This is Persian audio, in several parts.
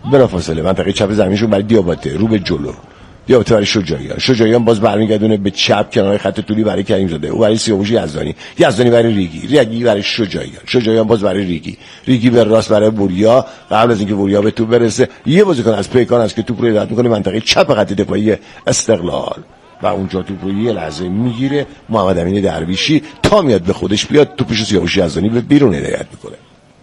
بلافاصله منطقه چپ زمینشون برای دیاباته رو به جلو، دیاباته برای شجاعیان باز برمیگردونه به چپ کنار خط طولی برای کریم زاده، او برای سیاوش یزدانی برای ریگی برای شجاعیان باز برای ریگی به راست برای وریا. قبل از اینکه وریا به توپ برسه یه بازیکن از پیکان است که توپ رو هدایت میکنه منطقه چپ خط دفاعی استقلال و اونجا توپ رو یه لحظه میگیره محمد امین درویشی تا میاد به خودش بیاد توپش رو سیاوش یزدانی به بیرون هدایت میکنه.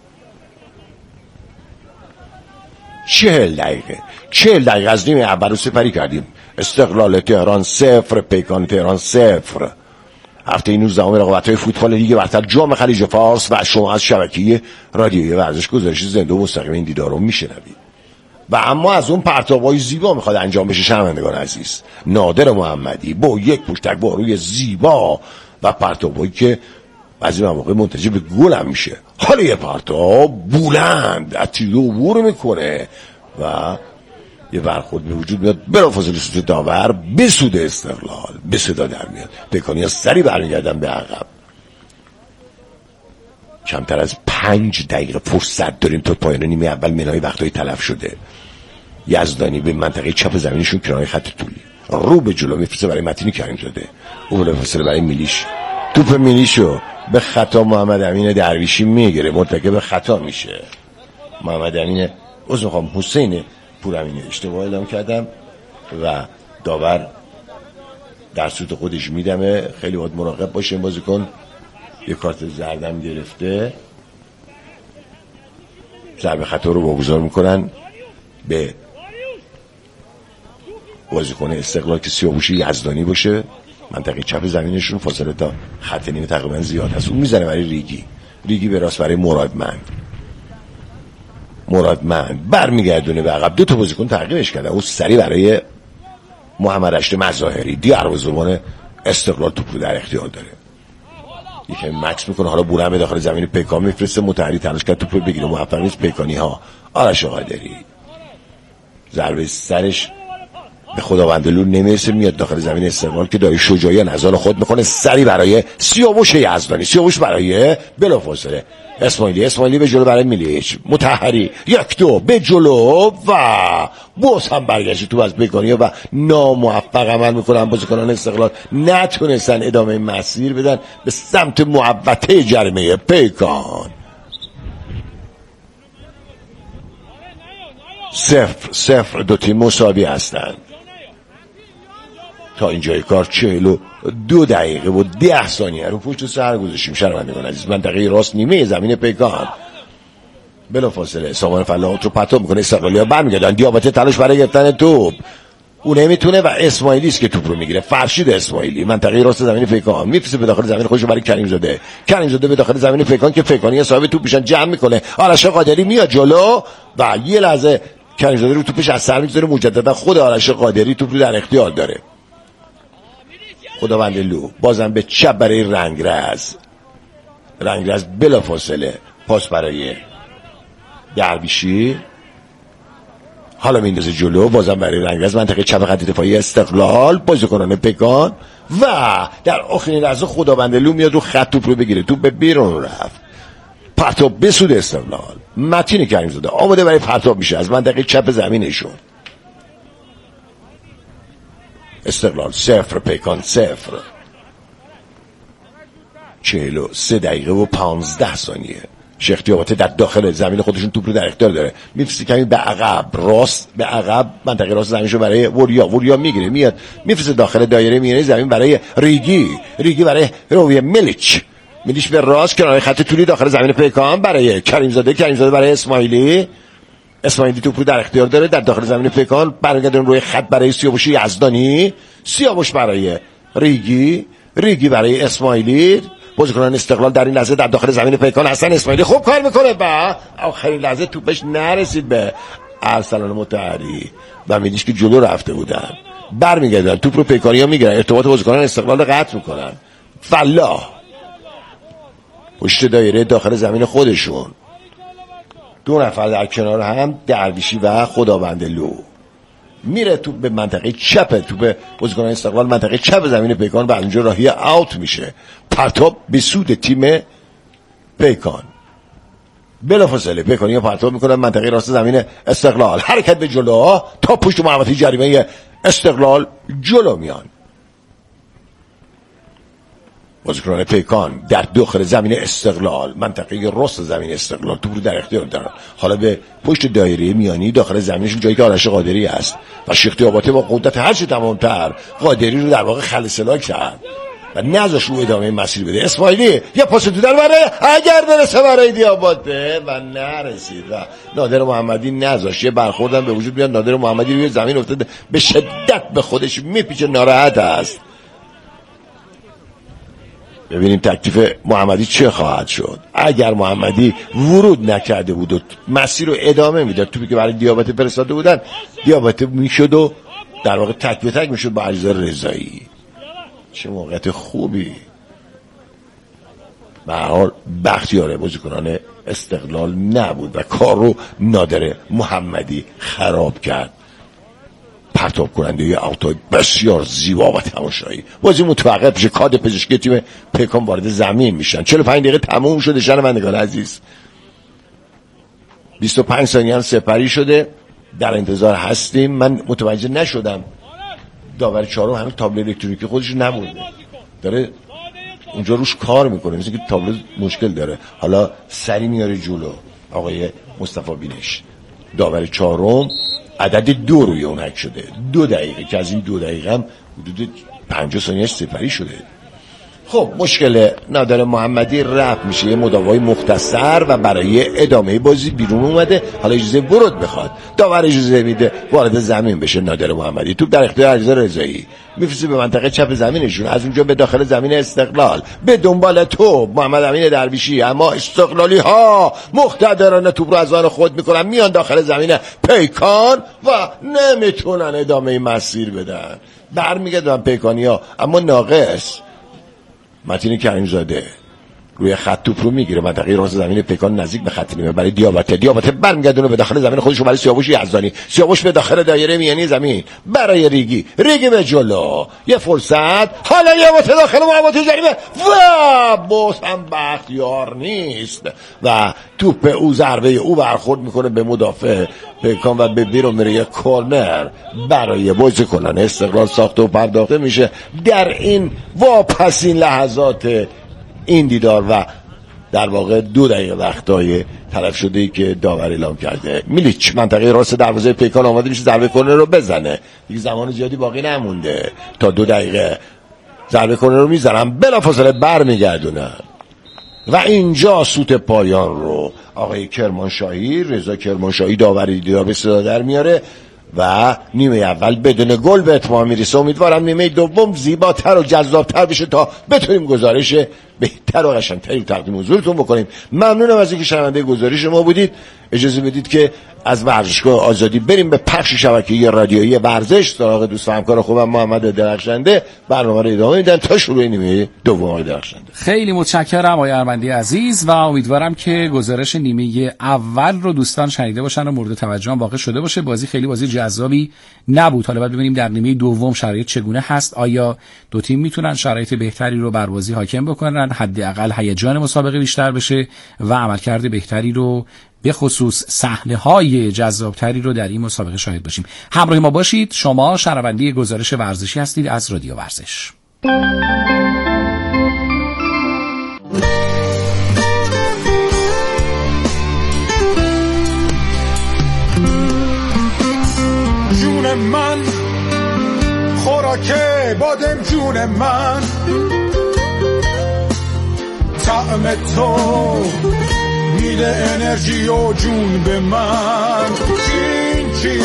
40 دقیقه از نیمه اول رو سپری کردیم. استقلال تهران 0 پیکان تهران 0. هفته 19 رقابت‌های فوتبال لیگ برتر جام خلیج فارس و شما از شبکه رادیویی ورزش گزارش زنده و مستقیم این دیدار رو میشنوید. و اما از اون پرتاب‌های زیبا میخواد انجام بشه شنوندگان عزیز. نادر محمدی با یک پشتک با روی زیبا و پرتابایی که بعضی مواقع منتج به گل هم میشه. حالا یه پرتاب بلند از تیرو عبور میکنه و یه برخورد به وجود میاد، بلافاصله سوت داور به سود استقلال به صدا در میاد. پیکانی‌ها سری برمیگردن به عقب. کمتر از 5 دقیقه فرصت داریم تا پایان نیمه اول. منهای وقتای تلف شده. یزدانی به منطقه چپ زمینشون کنار خط طولی رو به جلو میفرسته برای متین کریم زاده، او بلافاصله برای میلیش، توپ میلیشو به خطا محمد امین درویشی میگیره، مرتکب خطا میشه. محمد امین حسین پورامینی اشتباه اعلام کردم و داور در سوت خودش میدمه. خیلی باید مراقب باشه این بازیکن، یه کارت زردم گرفته. ضربه خطا رو واگذار میکنن به بازیکن استقلال که سیاوش یزدانی باشه. منطقه چپ زمینشون فاصله تا خط نیمه تقریبا زیاد هست. اون میزنه برای ریگی به راست برای مرادمند برمیگردونه به عقب. 2 تا بازیکن تعقیبش کرده. اون سری برای محمد رشید مظاهری دروازه‌بان استقلال توپ رو در اختیار داره. یکی مکس میکنه، حالا بورم به داخل زمین پیکان میفرسته، متحری تلاش کرد توپ رو بگیره، موفق نیست. پیکانی‌ها آرش قادری ضربه سرش به خداوندلو نمیرسه، میاد داخل زمین استقلال که داره شجاعیان از آن خود میکنه. سری برای سیاوش یزدانی، سیاوش برای بلافاصله اسماعیلی به جلو برای میلیچ، مطهری 1-2 به جلو و باز هم برگشت تو از پیکانی‌ها و ناموفق عمل میکنن. بازیکنان استقلال نتونستن ادامه مسیر بدن به سمت محوطه جریمه پیکان. 0-0 دو تیم مساوی هستند. تا اینجای کار 42 دقیقه و 10 ثانیه رو پشت سر گذاشتیم. شنوندگان عزیز، منطقه راست نیمه زمین پیکان بلافاصله سامان فلاحات رو پرتاب میکنه. استقلالی‌ها برمیگردن، دیاباته تلاش برای گرفتن توپ، اون نمیتونه و اسماعیلی است که توپ رو میگیره. فرشید اسماعیلی منطقه راست زمین پیکان میفرسته به داخل زمین خودش برای کریم زاده به داخل زمین پیکان که پیکانی صاحب توپ میشن، جمع میکنه. آرش قادری میاد جلو و یه لحظه کریم زاده رو توپش از سر میگذاره. مجددا خود آرش قادری توپ رو در اختیار داره. خداوندلو بازم به چپ برای رنگرز بلافاصله پاس برای درویشی، حالا میندازه جلو، بازم برای رنگرز منطقه چپ خط دفاعی استقلال، بازیکنان پیکان و در آخرین لحظه خداوندلو میاد رو خط توپ رو بگیره. توپ به بیرون رفت. پرتاب به سود استقلال. متین کریم زاده آماده برای پرتاب میشه از منطقه چپ زمینشون. استقلال 0 پیکان 0. 43 دقیقه و 15 ثانیه. شیخ دیاباته در داخل زمین خودشون توپ رو در اختیار داره. میفرسته کمی به عقب، به عقب منطقه راست زمینشو برای وریا میگیره، میاد میفرسته داخل دایره میانه زمین برای ریگی برای روی میلیچ به راست کنار خط طولی داخل زمین پیکان برای کریم زاده برای اسماعیلی توپ رو در اختیار داره در داخل زمین پیکان. برمیگردن روی خط برای سیاوش یزدانی، سیاوش برای ریگی برای اسماعیلی. بازیکنان استقلال در این لحظه در داخل زمین پیکان هستن. اسماعیلی خوب کار میکنه و آخرین لحظه توپش نرسید به ارسلان مطهری و میلیش که جلو رفته بودن. برمیگردن توپ رو پیکانی‌ها میگیرن، ارتباط بازیکنان استقلال رو قطع میکنن. فلاح پشت دایره داخل زمین خودشون، 2 نفر در کنار هم، درویشی و خداوندلو. میره توپ به منطقه چپ، توپ بازیکنان استقلال منطقه چپ زمین پیکان و اونجا راهی اوت میشه. پرتاب به سود تیم پیکان. بلافاصله پیکانیا پرتاب میکنن منطقه راست زمین استقلال، حرکت به جلو تا پشت محوطه جریمه استقلال جلو میان. بازیکنان پیکان در داخل زمین استقلال، منطقه راست زمین استقلال، توپ رو در اختیار دارن. حالا به پشت دایره میانی داخل زمینشون جایی که آرش قادری است و شیخ آباته با قدرت هر چه تمام‌تر قادری رو در واقع خلسلا کرد و نذاش رو ادامه مسیر بده. اسماعیلی یه پاس تو در بره اگر برسه برای دیاباته و نرسید و نادر محمدی نذاش. یه برخوردن به وجود بیاد، نادر محمدی روی زمین افتاده به شدت به خودش میپیچه، ناراحت است. ببینیم تکلیف محمدی چه خواهد شد. اگر محمدی ورود نکرده بود و مسیر رو ادامه میداد، توپی که برای دیاباته فرستاده بودن دیاباته میشد و در واقع تک به تک میشد با علیرضا رضایی. چه موقعیت خوبی. به هر حال بختیار بازیکنان استقلال نبود و کار رو نادر محمدی خراب کرد. پرتاب کننده یه اوتای بسیار زیبا و تماشایی. بازی متوقف میشه، کادر پزشکی تیم پیکان وارد زمین میشن. 45 دقیقه تموم شده شنوندگان عزیز. 25 ثانیه هم سپری شده، در انتظار هستیم. من متوجه نشدم داور چهارم همین تابلو الکترونیکی خودش نبرده، داره اونجا روش کار میکنه، مثل که تابلو مشکل داره. حالا سری میاره جلو آقای مصطفی بینش. داور چهارم عدد 2 روی اون حک شده، 2 دقیقه که از این 2 دقیقه هم حدود 50 ثانیه سپری شده. خب مشکل نادر محمدی رفع میشه، یه مداوای مختصر و برای ادامه بازی بیرون اومده. حالا اجازه ورود بخواد، داور اجازه میده وارد زمین بشه. نادر محمدی توپ در اختیار علیرضا رضایی میفرسته به منطقه چپ زمینشون، از اونجا به داخل زمین استقلال به دنبال توپ محمد امین درویشی، اما استقلالی ها مقتدرانه توپ رو از آن خود میکنن، میان داخل زمین پیکان و نمیتونن ادامه مسیر بدن. برمیگردن پیکانیا اما ناقص. متین کریمزاده روی خط توپ رو میگیره، منطقه راست زمین پیکان نزدیک به خط نیمه برای دیاباته برمیگردونه به داخل زمین خودش برای سیاوش یزدانی. سیاوش به داخل دایره میانی زمین برای ریگی به جلو، یه فرصت. حالا دیاباته داخل محوطه جریمه و باز هم بختیار نیست و توپ او ضربه او برخورد میکنه به مدافع پیکان و به بیرون میره. یه کورنر برای بازیکنان استقلال ساخته و پرداخته میشه در این واپسین لحظات این دیدار و در واقع 2 دقیقه وقتای تلف شده ای که داور اعلام کرده. میلیچ منطقه راست دروازه پیکان آماده میشه ضربه کرنر رو بزنه. دیگه زمان زیادی باقی نمونده تا 2 دقیقه ضربه کرنر رو میزنن، بلافاصله برمیگردونن و اینجا سوت پایان رو آقای کرمانشاهی، رضا کرمانشاهی داوری دیدار به صدا در میاره و نیمه اول بدون گل به اتمام میرسه. امیدوارم نیمه دوم زیباتر و جذابتر بشه تا بتونیم گزارش بهتر و قشنگتری رو تقدیم حضورتون بکنیم. ممنونم از اینکه شنونده گزارش ما بودید. اجازه بدید که از ورزشگاه آزادی بریم به پخش شبکه‌ای رادیویی ورزش سراغ دوست و همکار خوبم محمد درخشنده. برنامه رو ادامه میدن تا شروع نیمه دوم. آقای درخشنده خیلی متشکرم آقای ارمندی عزیز و امیدوارم که گزارش نیمه اول رو دوستان شنیده باشن و مورد توجه هم واقع شده باشه. بازی خیلی بازی جذابی نبود. حالا باید ببینیم در نیمه دوم شرایط چگونه هست. آیا دو تیم میتونن شرایط بهتری رو بر بازی حاکم بکنن، حداقل هیجان مسابقه بیشتر بشه و عملکرد بهتری رو به خصوص صحنه‌های جذابتری رو در این مسابقه شاهد باشیم. همراه ما باشید. شما شنونده گزارش ورزشی هستید از رادیو ورزش. جون من خوراک بادم، جون من طعم تو میده انرژی و جون به من. چین چین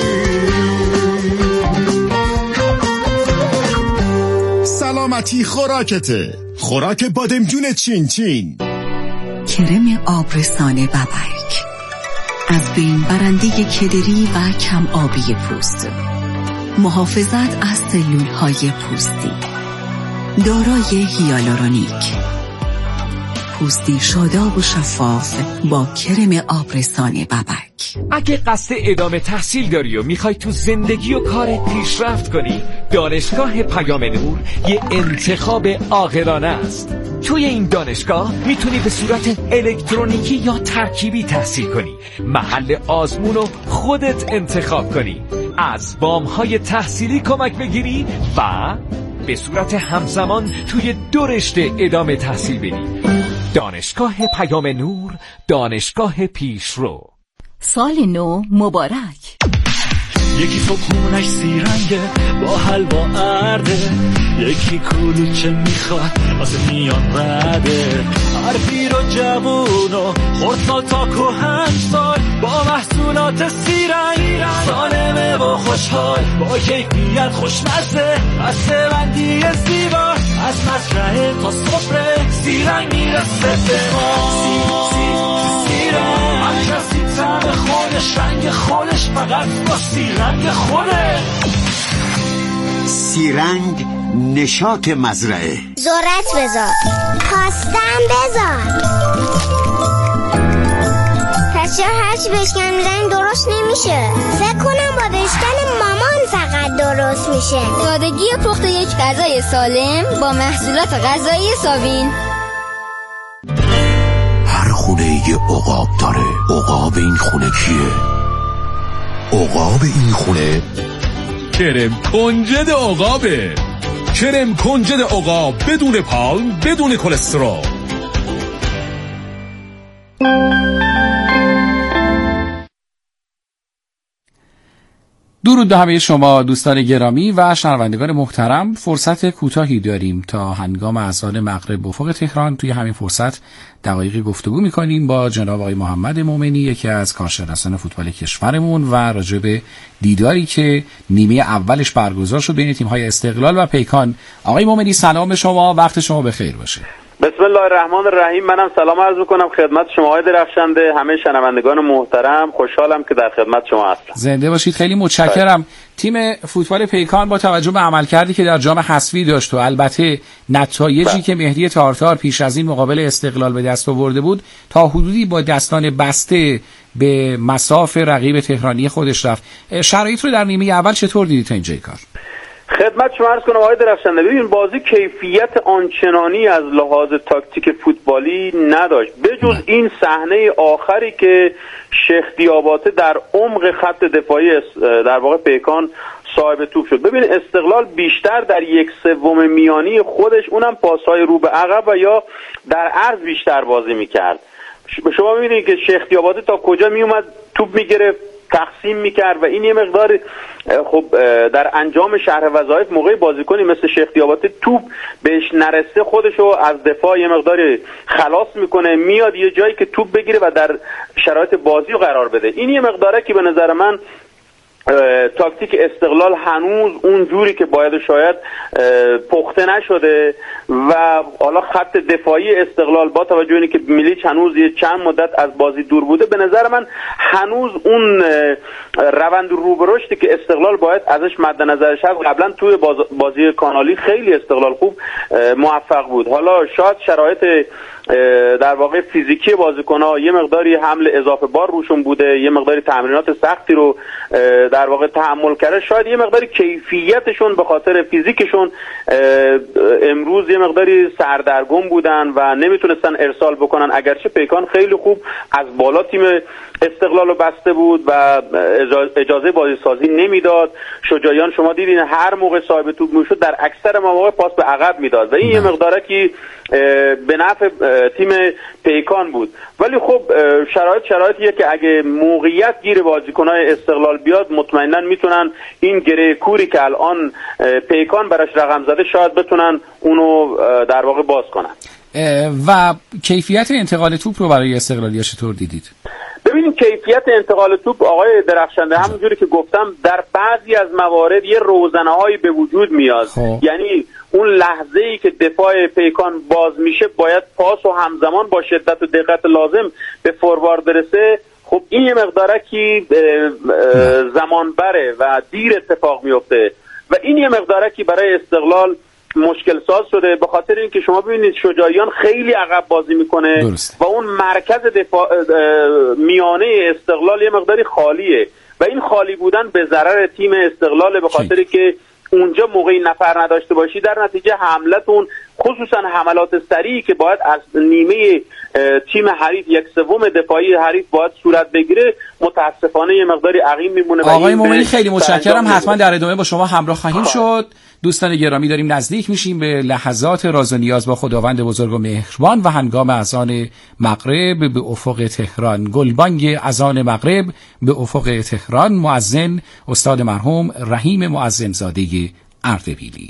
سلامتی خوراکته، خوراک بادمجون چین چین. کرم آبرسان ببرک از بین برنده کدری و کم آبی پوست، محافظت از سلول های پوستی، دارای هیالورونیک، پوستی شاداب و شفاف با کرم آبرسان ببرک. اگه قصد ادامه تحصیل داری و میخوای تو زندگی و کارت پیشرفت کنی، دانشگاه پیام نور یه انتخاب عاقلانه است. توی این دانشگاه میتونی به صورت الکترونیکی یا ترکیبی تحصیل کنی، محل آزمون رو خودت انتخاب کنی، از وام‌های تحصیلی کمک بگیری و به صورت همزمان توی 2 رشته ادامه تحصیل بدی. دانشگاه پیام نور، دانشگاه پیشرو. سال نو مبارک. یکی صبحونش زیرنگه با حلوا ارده، یکی کلوچه میخواد واسه میان رده، هر و جوون و خردسال تا کهنسال با محصولات سیرنگ، سالمه و خوشحال با کیفیت خوشمزه، بسته بندی زیبا از مزرعه تا سفره، سیرنگ میرسه به ما. سیرنگ هر کسی طعم خودش، رنگ خودش، فقط با سیرنگ خوده. سیرنگ نشاط مزرعه. ذرت بذار، پاستم بذار، پس چرا هرچی بشکن میزنی درست نمیشه؟ فکر کنم با بشکن مامان فقط درست میشه. سادگی پخت یک غذای سالم با محصولات غذایی ساوین. هر خونه یه عقاب داره. عقاب این خونه کیه؟ عقاب این خونه کرم کنجد عقابه. کرم کنجد عقاب بدون پالم، بدون کلسترول. درود به همه شما دوستان گرامی و شنوندگان محترم. فرصت کوتاهی داریم تا هنگام اذان مغرب افق تهران. توی همین فرصت دقایقی گفتگو می‌کنیم با جناب آقای محمد مومنی، یکی از کارشناسان فوتبال کشورمون، و راجع به دیداری که نیمه اولش برگزار شد بین تیم‌های استقلال و پیکان. آقای مومنی سلام شما، وقت شما بخیر باشه. بسم الله الرحمن الرحیم. منم سلام عرض می‌کنم خدمت شما های درخشنده، همه شنوندگان محترم. خوشحالم که در خدمت شما هستم. زنده باشید. خیلی متشکرم. تیم فوتبال پیکان با توجه به عملکردی که در جام حذفی داشت و البته نتایجی که مهدی تارتار پیش از این مقابل استقلال به دست آورده بود، تا حدودی با دستان بسته به مصاف رقیب تهرانی خودش رفت. شرایط رو در نیمه اول چطور دیدید تا اینجای کار؟ خدمت شما عرض کنم آقای درخشنده، ببین بازی کیفیت آنچنانی از لحاظ تاکتیک فوتبالی نداشت، بجز این صحنه آخری که شیخ دیاباته در عمق خط دفاعی در واقع پیکان صاحب توپ شد. ببین استقلال بیشتر در 1/3 میانی خودش، اونم پاس‌های رو به عقب و یا در عرض بیشتر بازی میکرد. شما میبینید که شیخ دیاباته تا کجا میومد توپ میگرفت، تقسیم میکرد و این یه مقدار خب در انجام شرح وظایف موقعی بازیکنی مثل شیخ دیاباته توپ بهش نرسه خودشو از دفاع یه مقدار خلاص میکنه، میاد یه جایی که توپ بگیره و در شرایط بازی رو قرار بده. این یه مقداره که به نظر من تاکتیک استقلال هنوز اون جوری که باید شاید پخته نشده و حالا خط دفاعی استقلال با توجه اینه که میلیچ هنوز یه چند مدت از بازی دور بوده، به نظر من هنوز اون روند رو به رشدی که استقلال باید ازش مد نظرش هست. قبلا توی بازی کانالی خیلی استقلال خوب موفق بود. حالا شاید شرایط در واقع فیزیکی بازیکن‌ها یه مقداری حمل اضافه بار روشون بوده، یه مقداری تمرینات سختی رو در واقع تحمل کرده، شاید یه مقداری کیفیتشون به خاطر فیزیکشون امروز یه مقداری سردرگم بودن و نمیتونستن ارسال بکنن، اگرچه پیکان خیلی خوب از بالا تیم استقلال رو بسته بود و اجازه بازی سازی نمیداد. شجاعیان شما دیدین هر موقع صاحب توپ میشد در اکثر مواقع پاس به عقب میداد و این یه مقداره که به نفع تیم پیکان بود. ولی خب شرایطیه که اگه موقعیت گیر بازیکن‌های استقلال بیاد مطمئنا میتونن این گره کوری که الان پیکان براش رقم زده شاید بتونن اونو در واقع باز کنن. و کیفیت انتقال توپ رو برای استقلالی‌ها چطور دیدید؟ ببینید کیفیت انتقال توپ آقای درخشنده همونجوری که گفتم در بعضی از موارد یه روزنه‌هایی به وجود میاد. یعنی اون لحظه‌ای که دفاع پیکان باز میشه باید پاس و همزمان با شدت و دقت لازم به فوروارد برسه. خب این یه مقدارکی زمان بره و دیر اتفاق میفته و این یه مقدارکی برای استقلال مشکل ساز شده، به خاطر اینکه شما ببینید شجاعیان خیلی عقب بازی میکنه و اون مرکز دفاع میانه استقلال یه مقداری خالیه و این خالی بودن به ضرر تیم استقلال، به خاطر که اونجا موقعی نفر نداشته باشی در نتیجه حملتون خصوصا حملات سریعی که باید از نیمه تیم حریف 1/3 دفاعی حریف باید صورت بگیره متاسفانه یه مقداری عقیم میمونه. آقای مومنی خیلی متشکرم، حتما در ادامه با شما همراه خواهیم شد. دوستان گرامی داریم نزدیک میشیم به لحظات راز و نیاز با خداوند بزرگ و مهربان و هنگام اذان مغرب به افق تهران. گلبانگ اذان مغرب به افق تهران. مؤذن استاد مرحوم رحیم مؤذن زاده اردبیلی.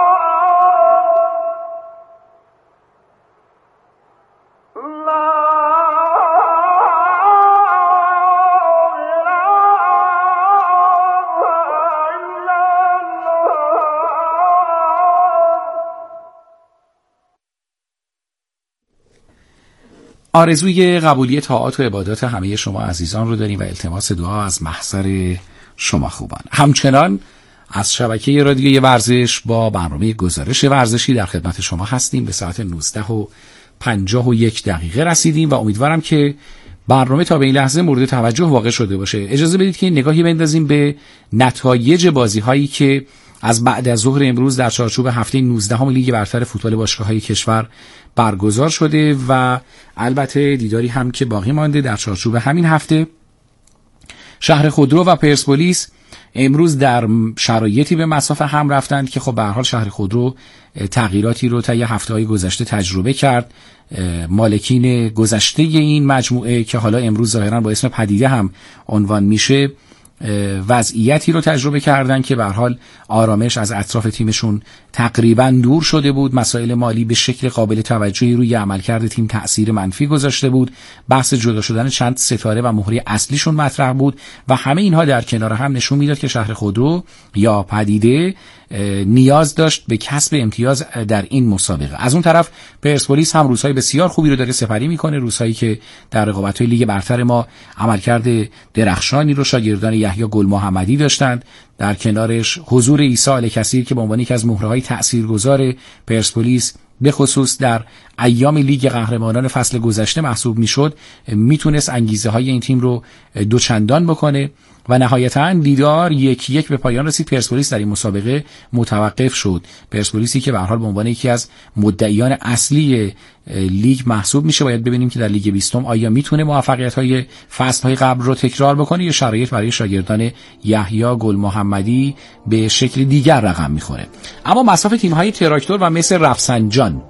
Allah آرزوی قبولی طاعات و عبادات همه شما عزیزان رو داریم و التماس دعا از محضر شما خوبان. همچنان از شبکه رادیوی ورزش با برنامه گزارش ورزشی در خدمت شما هستیم. به ساعت 19:51 رسیدیم و امیدوارم که برنامه تا به این لحظه مورد توجه واقع شده باشه. اجازه بدید که نگاهی بندازیم به نتایج بازی‌هایی که از بعد از ظهر امروز در چارچوب هفته 19 لیگ برتر فوتبال باشگاه‌های کشور برگزار شده و البته دیداری هم که باقی مانده در چارچوب همین هفته. شهر خودرو و پرسپولیس امروز در شرایطی به مسافه هم رفتند که خب به هر حال شهر خودرو تغییراتی رو طی هفته‌های گذشته تجربه کرد. مالکین گذشته این مجموعه که حالا امروز ظاهراً با اسم پدیده هم عنوان میشه وضعیتی رو تجربه کردن که به هر حال آرامش از اطراف تیمشون تقریباً دور شده بود. مسائل مالی به شکل قابل توجهی روی عملکرد تیم تأثیر منفی گذاشته بود. بحث جدا شدن چند ستاره و مهره اصلیشون مطرح بود و همه اینها در کنار هم نشون میداد که شهر خودرو یا پدیده نیاز داشت به کسب امتیاز در این مسابقه. از اون طرف پرسپولیس هم روزهای بسیار خوبی رو داره سپری میکنه، روزهایی که در رقابت‌های لیگ برتر ما عملکرد درخشانی رو شاگردان یحیی گل محمدی داشتند. در کنارش حضور عیسی الکثیر که به عنوان یکی از مهره‌های تاثیرگذار پرسپولیس به خصوص در ایام لیگ قهرمانان فصل گذشته محسوب میشد، میتونست انگیزه های این تیم رو دوچندان بکنه و نهایتاً دیدار 1-1 به پایان رسید. پرسپولیس در این مسابقه متوقف شد. پرسپولیسی که به هر حال به عنوان یکی از مدعیان اصلی لیگ محسوب میشه. باید ببینیم که در لیگ 20 آیا میتونه موفقیت‌های فصل‌های قبل رو تکرار بکنه یا شرایط برای شاگردان یحیی گل محمدی به شکل دیگر رقم میخوره. اما مصاف تیم‌های تراکتور و مثل رفسنجان،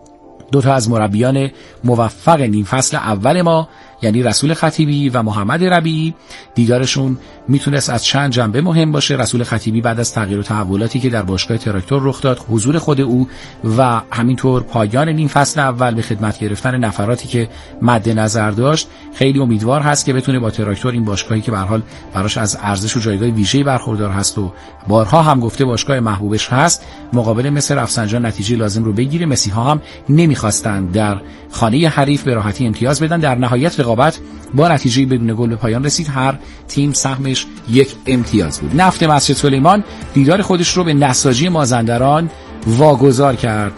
دو تا از مربیان موفق نیم فصل اول ما یعنی رسول خطیبی و محمد ربیعی، دیدارشون میتونست از چند جنبه مهم باشه. رسول خطیبی بعد از تغییر و تحولاتی که در باشگاه تراکتور رخ داد، حضور خود او و همینطور پایان نیم فصل اول به خدمت گرفتن نفراتی که مد نظر داشت، خیلی امیدوار هست که بتونه با تراکتور، این باشگاهی که به هر حال براش از ارزش و جایگاه ویژه‌ای برخوردار هست و بارها هم گفته باشگاه محبوبش هست، مقابل مثل رفسنجان نتیجه لازم رو بگیره. مسیحا هم نمیخواستند در خانه حریف به راحتی امتیاز بدن. در نهایت رقابت با نتیجه بدون گل به پایان رسید. هر تیم سهمش 1 امتیاز بود. نفت مسجد سلیمان دیدار خودش رو به نساجی مازندران واگذار کرد.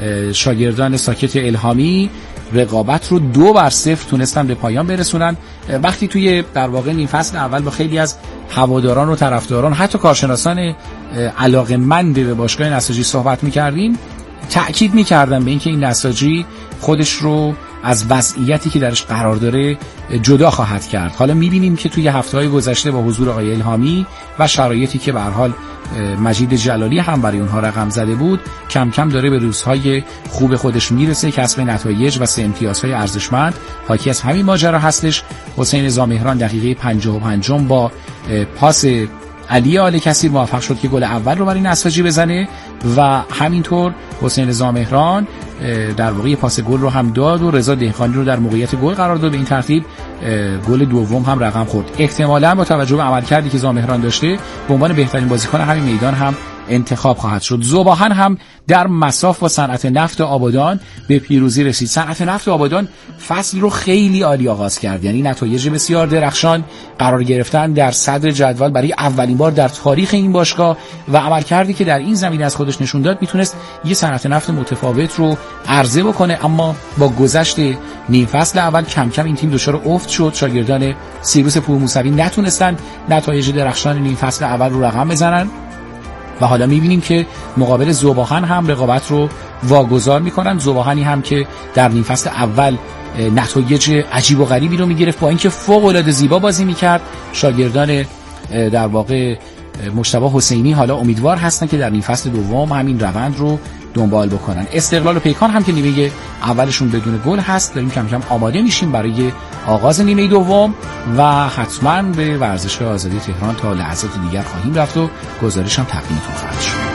شاگردان ساکت الهامی رقابت رو 2-0 تونستن به پایان برسونن. وقتی توی در واقع نیم فصل اول با خیلی از هواداران و طرفداران، حتی کارشناسان علاقه‌مند به باشگاه نساجی صحبت می‌کردیم، تأکید می‌کردن به اینکه این نساجی خودش رو از وضعیتی که درش قرار داره جدا خواهد کرد. حالا می‌بینیم که توی هفته‌های گذشته با حضور آقای الهامی و شرایطی که به هر حال مجید جلالی هم برای اونها رقم زده بود، کم کم داره به روزهای خوب خودش میرسه. کسب نتایج و 3 امتیازهای ارزشمند حاکی از همین ماجرا هستش. حسین زامهران دقیقه 55 با پاس علی الکثیر موفق شد که گل اول رو برای نساجی بزنه و همینطور حسین زامهران در واقع پاس گل رو هم داد و رضا دهقانی رو در موقعیت گل قرار داد. به این ترتیب گل دوم هم رقم خورد. احتمالاً با توجه به عملکردی که زامهران داشته به عنوان بهترین بازیکن همین میدان هم انتخاب خواهد شد. ذوباهن هم در مصاف و صنعت نفت آبادان به پیروزی رسید. صنعت نفت آبادان فصل رو خیلی عالی آغاز کرد، یعنی نتایج بسیار درخشان، قرار گرفتن در صدر جدول برای اولین بار در تاریخ این باشگاه و عملکردی که در این زمینه از خودش نشون داد میتونست یه صنعت نفت متفاوت رو عرضه بکنه. اما با گذشت نیم فصل اول کم کم این تیم دچار افت شد. شاگردان سیروس پور موسوی نتونستن نتایج درخشان نیم فصل اول رو رقم بزنن و حالا میبینیم که مقابل ذوباهن هم رقابت رو واگذار میکنن. ذوباهنی هم که در نیم فصل اول نتایج عجیب و غریبی رو میگرفت، با اینکه فوق العاده زیبا بازی میکرد. شاگردان در واقع مجتبی حسینی حالا امیدوار هستن که در نیم فصل دوم همین روند رو دنبال بکنن. استقلال و پیکان هم که نیمه اولشون بدون گل هست، داریم کم کم آماده میشیم برای آغاز نیمه دوم و حتما به ورزشگاه آزادی تهران تا لحظات دیگر خواهیم رفت و گزارش هم تقدیمتون خواهد شد.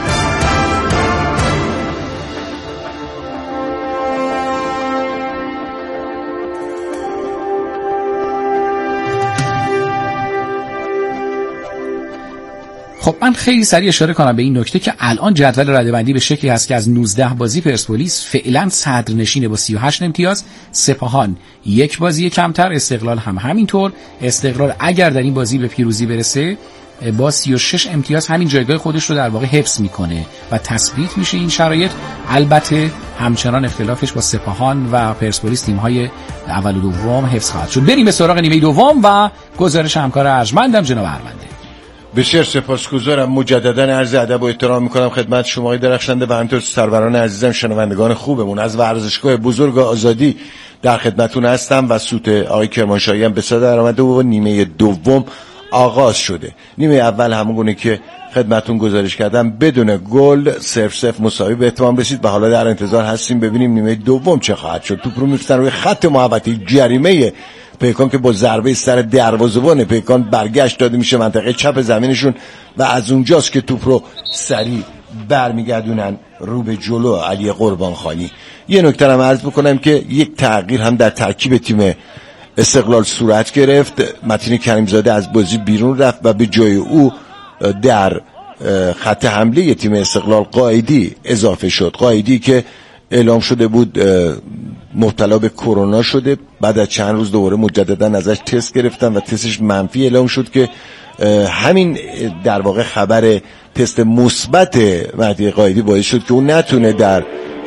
خب من خیلی سریع اشاره کنم به این نکته که الان جدول رده‌بندی به شکلی هست که از 19 بازی پرسپولیس فعلا صدرنشینه با 38 امتیاز، سپاهان یک بازی کمتر، استقلال هم همینطور. استقلال اگر در این بازی به پیروزی برسه با 36 امتیاز همین جایگاه خودش رو در واقع حفظ میکنه و تثبیت میشه این شرایط. البته همچنان اختلافش با سپاهان و پرسپولیس تیم‌های اول و دوم حفظ خواهد شد. بریم به سراغ نیمه دوم و گزارش همکار ارجمندم جناب ارمنده. بسیار سپاسگزارم. مجددا عرض ادب و احترام میکنم خدمت شما آقای درخشنده و همینطور سروران عزیزم، شنوندگان خوبمون. از ورزشگاه بزرگ آزادی در خدمتتون هستم و سوت آقای کرمانشاهی هم به صدا در آمده و نیمه دوم آغاز شده. نیمه اول همونگونه که خدمتتون گزارش کردم بدون گل 0-0 مساوی به اتمام رسید و حالا در انتظار هستیم ببینیم نیمه دوم چه خواهد شد. توپ رو می‌فرستن روی خط محوطه جریمه پیکان که با ضربه سر دروازه‌بان پیکان برگشت داده میشه منطقه چپ زمینشون و از اونجاست که توپ رو سریع برمیگردونن رو به جلو علی قربانخانی. یه نکته هم عرض بکنم که یک تغییر هم در ترکیب تیم استقلال صورت گرفت. متین کریمزاده از بازی بیرون رفت و به جای او در خط حمله تیم استقلال قائدی اضافه شد. قائدی که اعلام شده بود مبتلا به کرونا شده، بعد از چند روز دوباره مجددا ازش تست گرفتن و تستش منفی اعلام شد که همین در واقع خبر تست مثبت مهدی قائدی باعث شد که اون نتونه در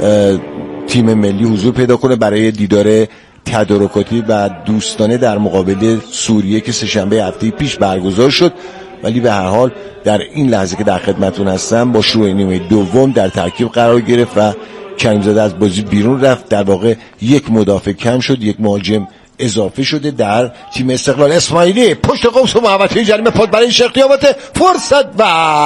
تیم ملی حضور پیدا کنه برای دیدار تدارکاتی و دوستانه در مقابل سوریه که سه‌شنبه هفته پیش برگزار شد. ولی به هر حال در این لحظه که در خدمتتون هستم با شروع نیمه دوم در ترکیب قرار گرفت و کریمزاده از بازی بیرون رفت. در واقع یک مدافع کم شد، یک مهاجم اضافه شده در تیم استقلال. اسماعیلی پشت قوس و محوطه جریمه پاس برای شیخ دیاباته، فرصت و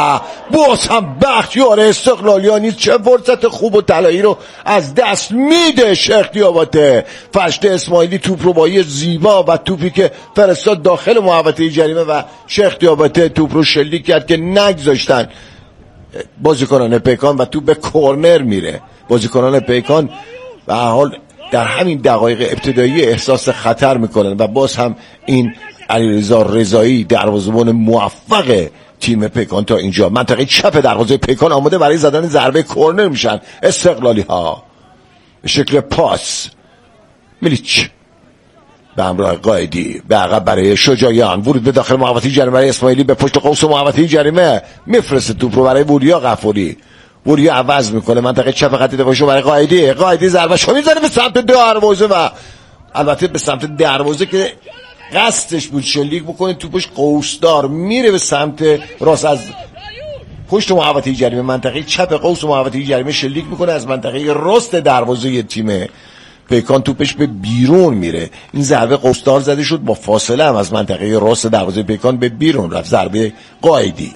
باز هم بختیار استقلالیان نیست. چه فرصت خوب و طلایی رو از دست میده شیخ دیاباته. فرشته اسماعیلی توپ رو با یه زیبا و توپی که فرستاد داخل محوطه جریمه و شیخ دیاباته توپ رو شلیک کرد که نگذاشتن بازیکنان پیکان و توپ به کورنر میره. بازیکنان پیکان به هر حال در همین دقایق ابتدایی احساس خطر میکنن و باز هم این علیرضا رضایی دروازه‌بان موفق تیم پیکان تا اینجا منطقه چپ دروازه پیکان آماده برای زدن ضربه کورنر میشن استقلالی ها به شکل پاس. میلیچ به همراه قائدی به عقب برای شجاعیان، ورود به داخل محوطه جریمه برای اسماعیلی، به پشت قوس محوطه جریمه میفرسته توپ رو برای وریا غفوری. وریا عوض میکنه منطقه چپ خط دفاعشو برای قائدی. قائدی ضربهشو میزنه به سمت دروازه و البته به سمت دروازه که قصدش بود شلیک بکنه، توپش قوسدار میره به سمت راست از پشت محوطه جریمه منطقه چپ قوس محوطه جریمه شلیک میکنه از منطقه راست دروازه تیم پیکان، توپش به بیرون میره. این ضربه قوسدار زده شد با فاصله هم از منطقه راست دروازه پیکان به بیرون رفت. ضربه قائدی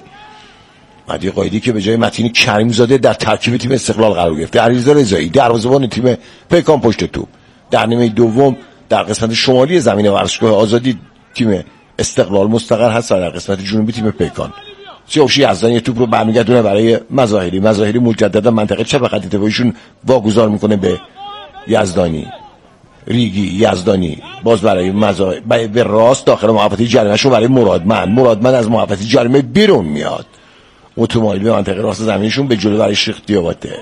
مهدی قائدی که به جای متین کریمزاده در ترکیب تیم استقلال قرار گرفته. علیرضا رضایی دروازه‌بان تیم پیکان پشت توپ. در نیمه دوم در قسمت شمالی زمین ورزشگاه آزادی تیم استقلال مستقر هست و در قسمت جنوبی تیم پیکان. سیاوش یزدانی توپ رو برمیگردونه برای مظاهری. مظاهری مجددا منطقه چپ خط دفاعیشون واگذار میکنه به یزدانی. ریگی یزدانی باز برای به راست داخل محوطه جریمه شو برای مرادمند از محوطه جریمه بیرون میاد. اتومبیل به منطقه راست زمینشون به جلو برای شیخ دیاباته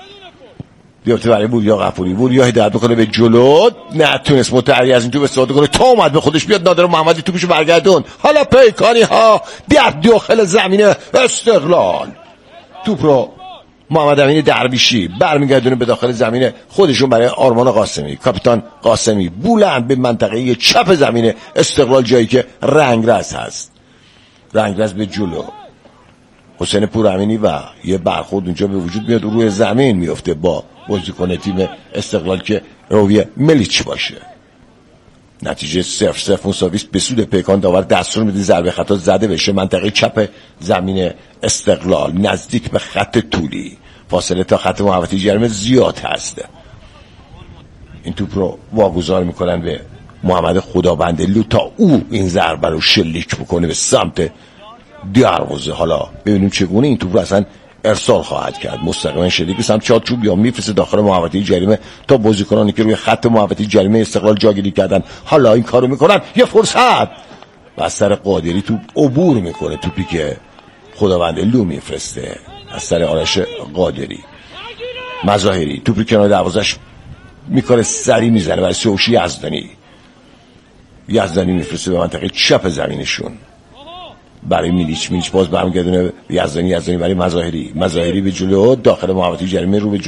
برای وریا غفوری. وریا هدایت میکنه به جلو، نتونست متعری از این توپ استفاده کنه تا اومد به خودش بیاد. نادر محمدی توپشو برگردون. حالا پیکانی ها در داخل زمین استقلال توپ رو محمد امین درویشی برمیگردونه به داخل زمین خودشون برای آرمان قاسمی. کاپیتان قاسمی بلند به منطقه چپ زمین استقلال جایی که رنگرز هست. رنگرز به جلو، حسین پورامینی و یه برخورد اونجا به وجود میاد، روی زمین میفته با بازیکن تیم استقلال که روی ملیچ باشه. نتیجه 0-0 مساوی به سود پیکان. داور دستور میده ضربه خطا زده بشه منطقه چپ زمین استقلال نزدیک به خط طولی. فاصله تا خط محوطه جریمه زیاد هست. این توپ رو واگذار میکنن به محمد خدابندلو تا او این ضربه رو شلیک بکنه به سمت دروازه. حالا ببینیم چگونه این توپ رو اصلا ارسال خواهد کرد. مستقیما شلیک به سمت چارچوب یا میفرسته داخل محوطه جریمه تا بازیکنانی که روی خط محوطه جریمه استقلال جاگیری کردن حالا این کارو میکنن. یه فرصت و از سر قادری توپ عبور میکنه. توپی که خداوند لو میفرسته از سر آرش قادری. مظاهری توپ رو کنار دروازش میکنه، سری میزنه برای سوشی یزدانی میفرسته به منطقه چپ زمینشون برای میلیچ باز برمیگردونه یزدانی برای مظاهری به جلو داخل محوطه جریمه رو به